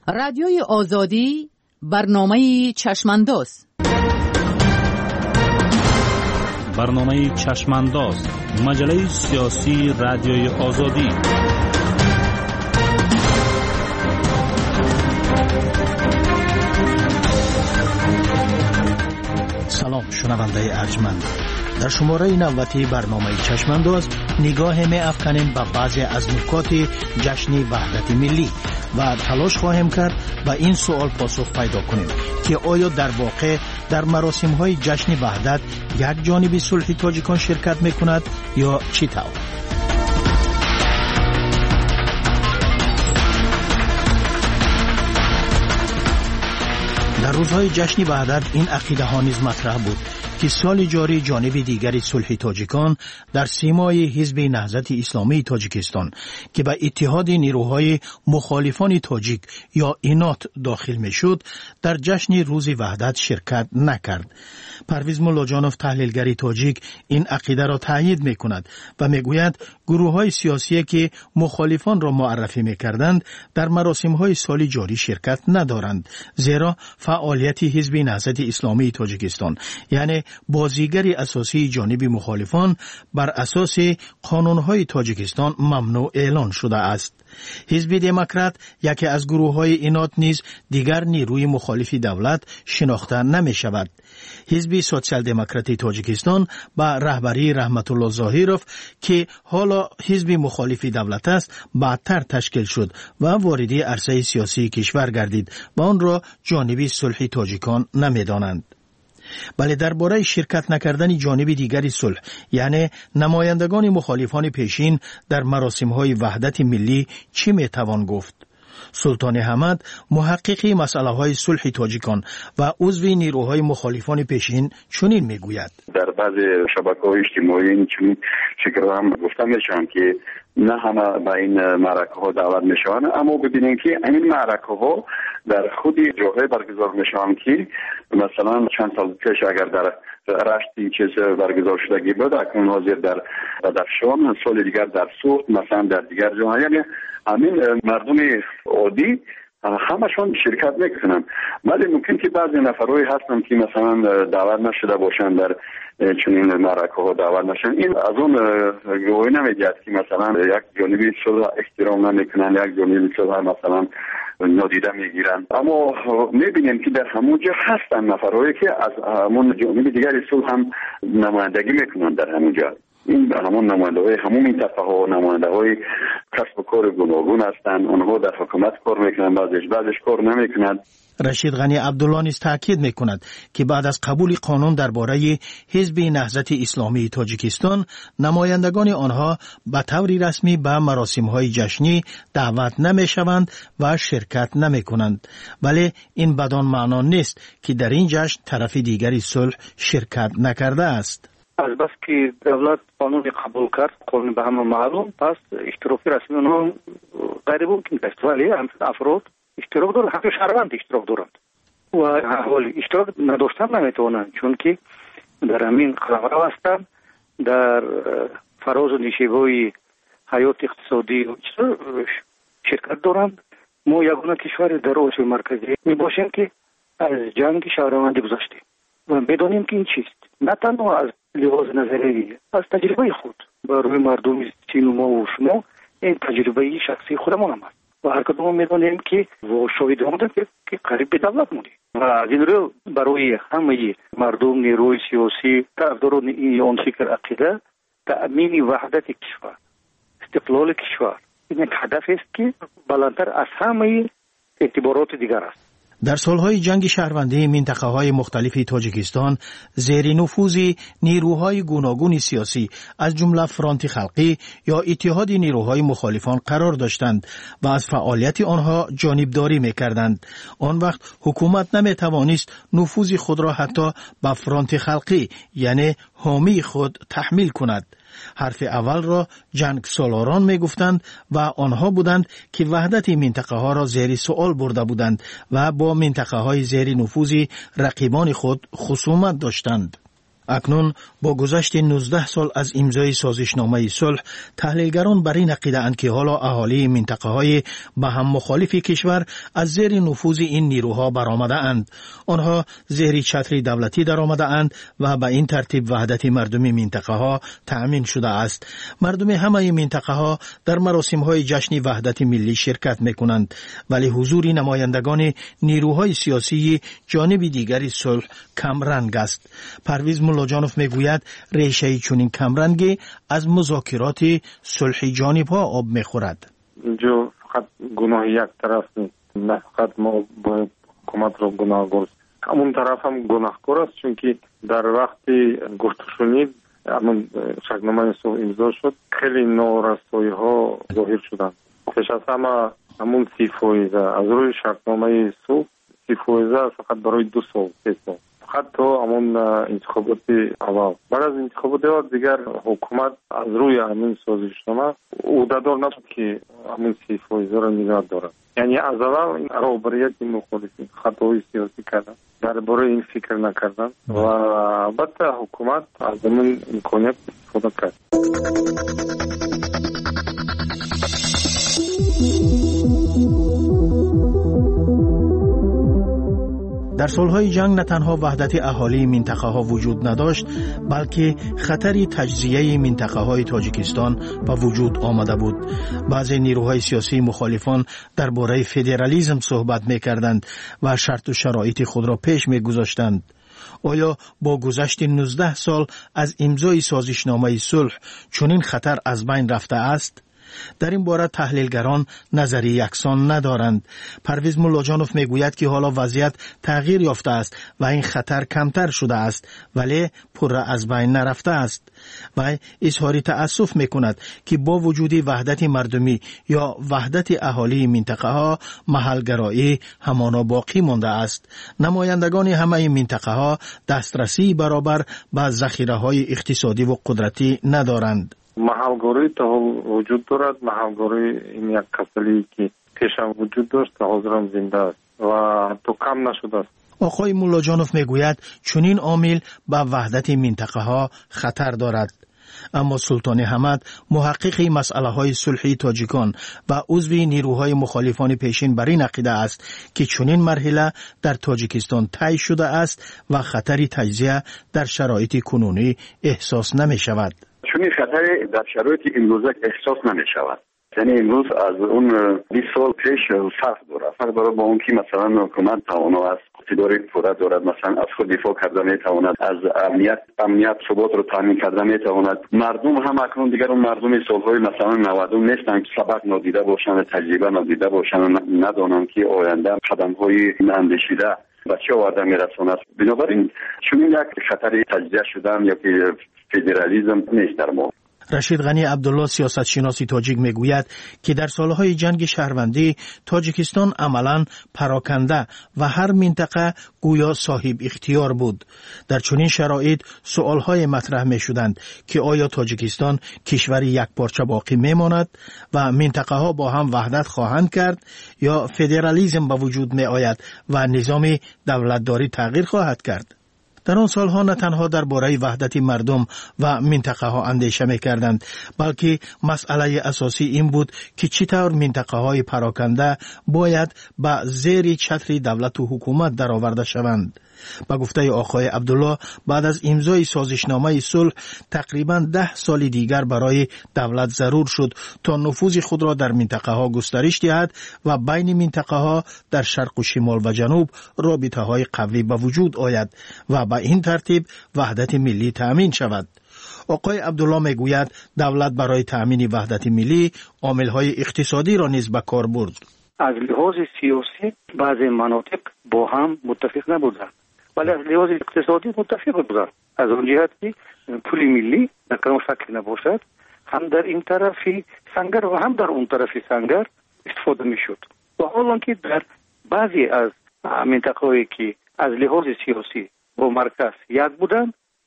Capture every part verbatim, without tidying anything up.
رادیوی آزادی برنامه چشمانداز. برنامه چشمانداز، مجله سیاسی رادیوی آزادی. سلام شنونده ارجمند. در شماره نوتی برنامه چشمانداز نگاه می افکنیم به بعضی از نکات جشن وحدت ملی و تلاش خواهیم کرد به این سوال پاسخ پیدا کنیم که آیا در واقع در مراسم های جشن وحدت یک جانب صلح تاجیکان شرکت می کند یا چی طور؟ در روزهای جشن وحدت این عقیده ها نیز مطرح بود که سال جاری جانب دیگری صلح تاجیکان در سیمای حزب نهضت اسلامی تاجیکستان که به اتحاد نیروهای مخالفان تاجیک یا اینات داخل می شد در جشن روز وحدت شرکت نکرد. پرویز ملاجانوف تحلیلگر تاجیک این عقیده را تایید می کند و می گوید گروه های سیاسی که مخالفان را معرفی می کردند در مراسم های سال جاری شرکت ندارند، زیرا فعالیت حزب نهضت اسلامی تاجیکستان یعنی بازیگری اساسی جانب مخالفان بر اساس قانون‌های تاجیکستان ممنوع اعلان شده است. حزب دموکرات یکی از گروه‌های اینات نیز دیگر نیروی مخالف دولت شناخته نمی شود. حزب سوسیال دموکراتی تاجیکستان با رهبری رحمت الله ظاهیروف که حالا حزب مخالف دولت است بعدتر تشکیل شد و وارد عرصه سیاسی کشور گردید و آن را جانب صلح تاجیکان نمی‌دانند. بله، درباره شرکت نکردن جانب دیگری صلح یعنی نمایندگان مخالفان پیشین در مراسم‌های وحدت ملی چی میتوان گفت؟ سلطان حمد محقق مسئله‌های صلح تاجیکان و عضو نیروهای مخالفان پیشین چنین میگوید: در بعضی شبکه‌های اجتماعی این چنین فکر هم گفته میشن که نه همه به این معرکه ها دعوت میشن، اما ببینیم که این معرکه ها در خود جاهای برگزار میشن که مثلا چند سال پیش اگر در رشت این چیز برگزار شدگی بود، اکنون حاضر در بدخشان، سال دیگر در سوخت، مثلا در دیگر جاها، یعنی همین مردم عادی همشون شرکت میکنن. ولی ممکن که بعضی نفرهایی هستن که مثلا دعوت نشده باشن در چنین معرکه ها دعوت نشن. این از اون گواهی نمیدهد که مثلا یک جانبی صلح احترام نمیکنن، یک جانبی صلح مثلا نادیده میگیرن. اما میبینیم که در همونجا هستن نفرهایی که از همون جانب دیگری صلح هم نمایندگی میکنن در همونجا. این همون نماینده های همون منطقه ها نماینده های کسب و کار گوناگون هستند. آنها در حکومت کار میکنند، بعضیش بعضیش کار نمیکنند. رشید غنی عبدالله نیز تاکید میکند که بعد از قبول قانون درباره حزب نهضت اسلامی تاجیکستان نمایندگان آنها به طور رسمی به مراسم های جشنی دعوت نمیشوند و شرکت نمیکنند، ولی این بدان معنا نیست که در این جشن طرف دیگری صلح شرکت نکرده است. از بس که دولت قانون قبول کرد، قانون به همه معلوم، پس اشتراک رسمی اونها غیر ممکن است. ولی افراد اشتراک دارند، حتی شهروند اشتراک دارند و حال اشتراک نداشتن نمیتوانند، چون که در همین قلمرو هستند، در فراز و نشیب‌های حیات اقتصادی شرکت دارند. ما یگانه کشور در آسیا مرکزی میباشیم که از جنگ شهروندی گذشتیم و بدانیم که این چیست. نه تنها از لحاظ نظری، از تجربه خود برای مردم چین و ما و شما این تجربه شخصی خودمان هم است و هر کدوم میدانیم که و شاهد بودیم که قریب به دولت بودیم و از این رو برای همه مردم نیروی سیاسی طرفداران این فکر عقیده تأمین وحدت کشور، استقلال کشور، این یک هدف است که بلندتر از همه اعتبارات دیگر است. در سالهای جنگ شهروندی منطقه های مختلف تاجیکستان زیر نفوذ نیروهای گوناگون سیاسی از جمله فرانت خلقی یا اتحاد نیروهای مخالفان قرار داشتند و از فعالیت آنها جانبداری می‌کردند. آن وقت حکومت نمی‌توانست نفوذ خود را حتی به فرانت خلقی یعنی حامی خود تحمیل کند. حرف اول را جنگ سالاران می گفتند و آنها بودند که وحدت منطقه ها را زیر سوال برده بودند و با منطقه های زیر نفوذ رقیبان خود خصومت داشتند. اکنون با گذشت نوزده سال از امضای سازشنامه صلح، تحلیلگران بر این عقیده‌اند که حالا اهالی منطقه‌های به هم مخالف کشور از زیر نفوذ این نیروها برآمده‌اند. آنها زیر چتر دولتی درآمده‌اند و به این ترتیب وحدت مردمی منطقه‌ها تأمین شده است. مردم همه منطقه‌ها در مراسم‌های جشن وحدت ملی شرکت می‌کنند، ولی حضور نمایندگان نیروهای سیاسی جانب دیگری صلح کمرنگ است. پرویز ملاجانوف میگوید ریشه چنین کمرنگی از مذاکرات صلحی جانب‌ها آب می‌خورد. اینجا فقط گناه یک طرف نیست، نه فقط ما باید حکومت را گناهگار، همون طرف هم گناهکار است، چون که در وقتی گفته شنید همون شاهنامه صلح امضا شد، خیلی نارسایی‌ها ظاهر شدند. پیش از همه همون سی فایزه از روی شاهنامه صلح سی فایزه فقط برای دو سال سه سال حتی همون انتخابات اول. بعد از انتخابات اول دیگر حکومت از روی همین سازشنامه عهدهدار نبود که همون سی فایزه را نگاه دارد. یعنی از اول این رهبریت مخالفین خطاهای سیاسی کردن، درباره این فکر نکردن و البته حکومت از همون امکانیت استفاده کرد. در سالهای جنگ نه تنها وحدت اهالی منطقه ها وجود نداشت، بلکه خطری تجزیه منطقه های تاجیکستان به وجود آمده بود. بعضی نیروهای سیاسی مخالفان درباره فدرالیسم صحبت می‌کردند و شرط و شرایط خود را پیش می‌گذاشتند. آیا با گذشت نوزده سال از امضای سازشنامه صلح چنین خطر از بین رفته است؟ در این باره تحلیلگران نظری یکسان ندارند. پرویز ملاجانوف میگوید که حالا وضعیت تغییر یافته است و این خطر کمتر شده است، ولی پر از بین نرفته است. و اظهار تأسف میکند که با وجود وحدت مردمی یا وحدت اهالی منطقه ها، محلگرایی همانا باقی مانده است. نمایندگان همه منطقه ها دسترسی برابر به ذخیره های اقتصادی و قدرتی ندارند. محلگاری تا وجود دارد. محلگاری این یک کسلی که پیشم وجود داشت تا حاضر هم زنده است و تو کم نشده است. آقای ملاجانوف میگوید چنین عامل به وحدت منطقه ها خطر دارد. اما سلطان حمد، محقق مسئله های صلحی تاجیکان و عضو نیروهای مخالفان پیشین، بر این عقیده است که چنین مرحله در تاجیکستان طی شده است و خطر تجزیه در شرایط کنونی احساس نمی شود. چون خطر در شرایط امروزه احساس نمی شود. یعنی امروز از اون بیست سال پیش فرق دارد. فرق دارد با اون که مثلا حکومت توانا است، اقتدار پوره دارد، مثلا از خود دفاع کرده می تواند، از امنیت امنیت ثبات رو تامین کرده می تواند. مردم هم اکنون دیگر اون مردم سالهای مثلا نود نیستند که سبق نادیده باشند، تجربه نادیده باشند، ندانند که آینده قدم‌های اندیشیده به چه آورده میرساند. بنابراین چون یک خطر تجزیه شدن یا که فدرالیسم نیست در ما. رشید غنی عبدالله، سیاستشناس تاجیک، میگوید که در سالهای جنگ شهروندی تاجیکستان عملاً پراکنده و هر منطقه گویا صاحب اختیار بود. در چنین شرایط سوالهای مطرح می شدند که آیا تاجیکستان کشور یک پارچه باقی می ماند و منطقه ها با هم وحدت خواهند کرد یا فدرالیسم به وجود می آید و نظام دولتداری تغییر خواهد کرد؟ در آن سالها نه تنها درباره وحدت مردم و منطقه ها اندیشه می کردند، بلکه مسئله اساسی این بود که چطور منطقه های پراکنده باید به زیر چتر دولت و حکومت درآورده شوند. با گفته آقای عبدالله، بعد از امضای سازشنامه صلح تقریبا ده سال دیگر برای دولت ضرور شد تا نفوذ خود را در منطقه ها گسترش دهد و بین منطقه ها در شرق و شمال و جنوب رابطه های قوی به وجود آید و به این ترتیب وحدت ملی تأمین شود. آقای عبدالله میگوید دولت برای تأمین وحدت ملی عامل‌های اقتصادی را نیز به کار برد. از لحاظ سیاسی بعضی مناطق با هم متفق نبودند، ولی از لحاظ اقتصادی متفق بودند. از اون جهت که پول ملی در کدام شکل نباشد، هم در این طرفی سنگر و هم در اون طرفی سنگر استفاده میشد. و حالا که در بعضی از مناطق‌هایی که از لحاظ سیاسی با مرکز یک بودند،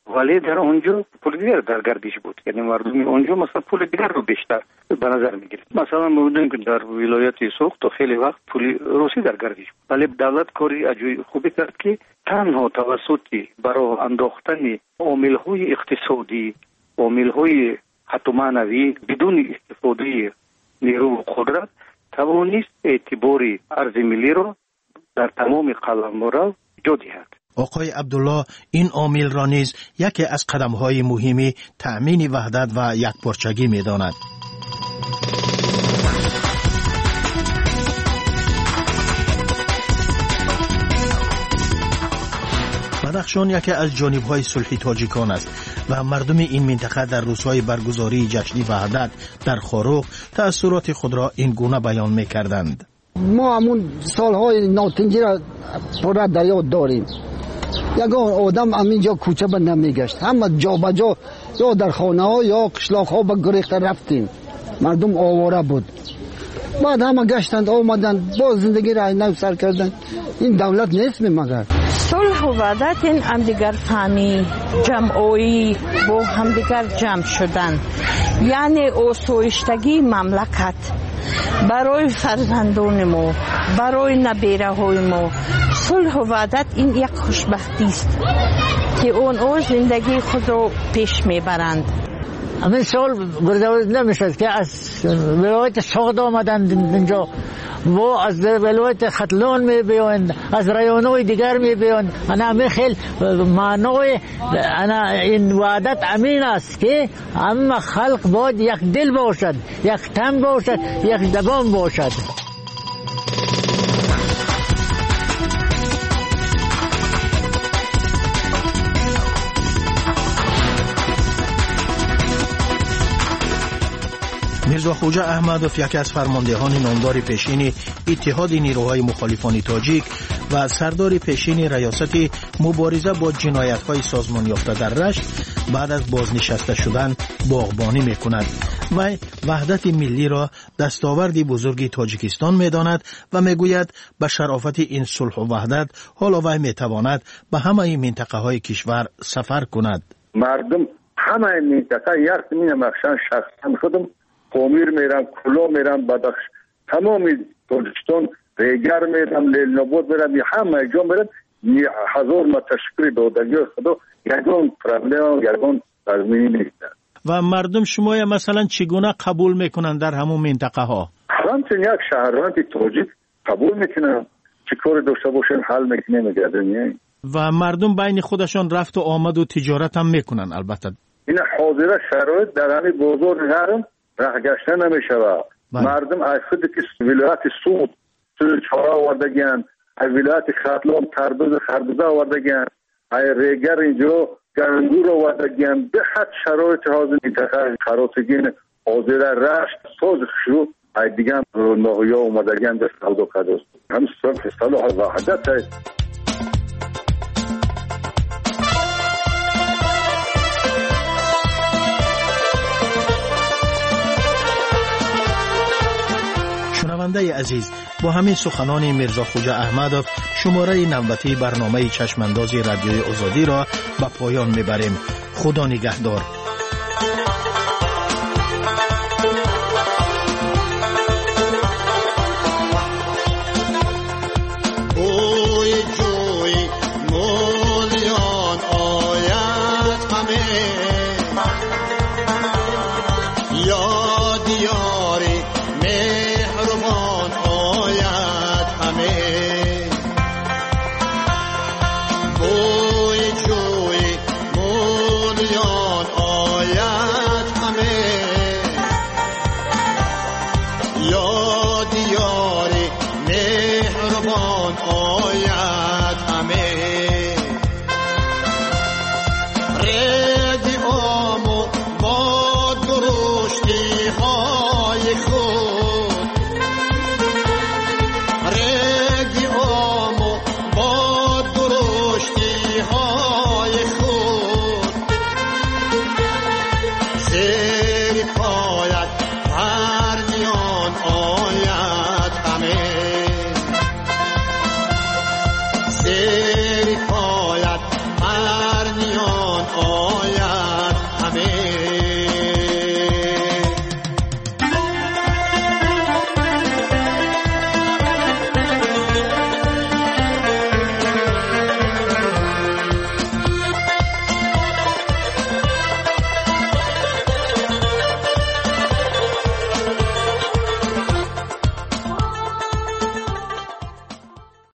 ولی در اونجا پول دیگر در گردش بود، یعنی مردم اونجا مثلا پول دیگر رو بیشتر به نظر میگیره. مثلا ما می‌بینیم که در ولایت سوخت خیلی وقت پول روسی در گردش بود، ولی دولت کاری عجیب خوبی کرد که تنها توسط برای انداختن عامل‌های اقتصادی، عامل‌های حتی معنوی بدون استفاده نیرو و قدرت توانست اعتباری ارز ملی را در تمام قلمرو جا دهد. آقای عبدالله این عامل را نیز یکی از قدم‌های مهمی تأمین وحدت و یکپارچگی می‌داند. بدخشان یکی از جانب‌های صلح تاجیکان است و مردم این منطقه در روزهای برگزاری جشن وحدت در خاروق تأثیرات خود را این گونه بیان می‌کردند. ما همون سالهای ناتنجی را پر در یاد داریم. یگان آدم همینجا کوچه به نمیگشت، همه جا به جا یا در خانه ها یا قشلاق ها به گریخته رفتیم، مردم آواره بود. بعد همه گشتند آمدند باز زندگی را نو سر کردند. این دولت نیست مگر صلح و وحدت این همدیگر فهمی جمعی با همدیگر جمع شدن، یعنی آسایشتگی مملکت برای فرزندان ما، برای نبیره های ما. صلح و وحدت این یک خوشبختی است که اون زندگی خود را پیش میبرند. همین سال گردآورد نمیشد که از ولایت سوخت آمدند اینجا و از ولایت ختلان میبیند، از رایونهای دیگر میبیند. انا همه خیلی معنای انا این وحدت امین است که همه خلق باید یک دل باشد، یک تن باشد، یک زبان باشد. میرزا خوجا احمدوف یکی از فرماندهان نامدار پیشین اتحاد نیروهای مخالفان تاجیک و سردار پیشین ریاست مبارزه با جنایت‌های سازمان یافته در رشت بعد از بازنشسته شدن باغبانی می‌کند و وحدت ملی را دستاوردی بزرگی تاجیکستان می‌داند و می‌گوید به شرافت این صلح و وحدت حالا وی می‌تواند به همه منطقه‌های کشور سفر کند. مردم همه منطقه یک زمین مخشن شخصا خودم قومیر میرم، کلا میرم، بدخش تمام تاجیکستان ریگر میرم، لیل نبود میرم، همه جا میرم. هزار ما تشکر دادگی خدا یکان پرابلم یکان تضمینی نیست. و مردم شما مثلا چگونه قبول میکنن در همون منطقه ها؟ همچنین یک شهروند تاجیک قبول میکنن، چه کار داشته باشن حل میکنه میگردن. و مردم بین خودشان رفت و آمد و تجارت هم میکنن. البته این حاضره شرایط در همین بازار نرم راه گشته نمیشود. مردم از خود که ولایت سود چهار آوردگیان، از ولایت ختلان تربوز خربوزه آوردگیان، از ریگر اینجا گندور آوردگیان. به حد شرایط حاضر منطقه خراسگین حاضر رشت ساز شروع از دیگه ناهیا اومدگیان در سودا قدست. هم سال صلاح وحدت است. شنونده عزیز، با همین سخنان میرزا خوجا احمدوف شماره نوبتی برنامه چشمانداز رادیوی آزادی را به پایان میبریم. خدا نگهدار. یا دیار مهربان آید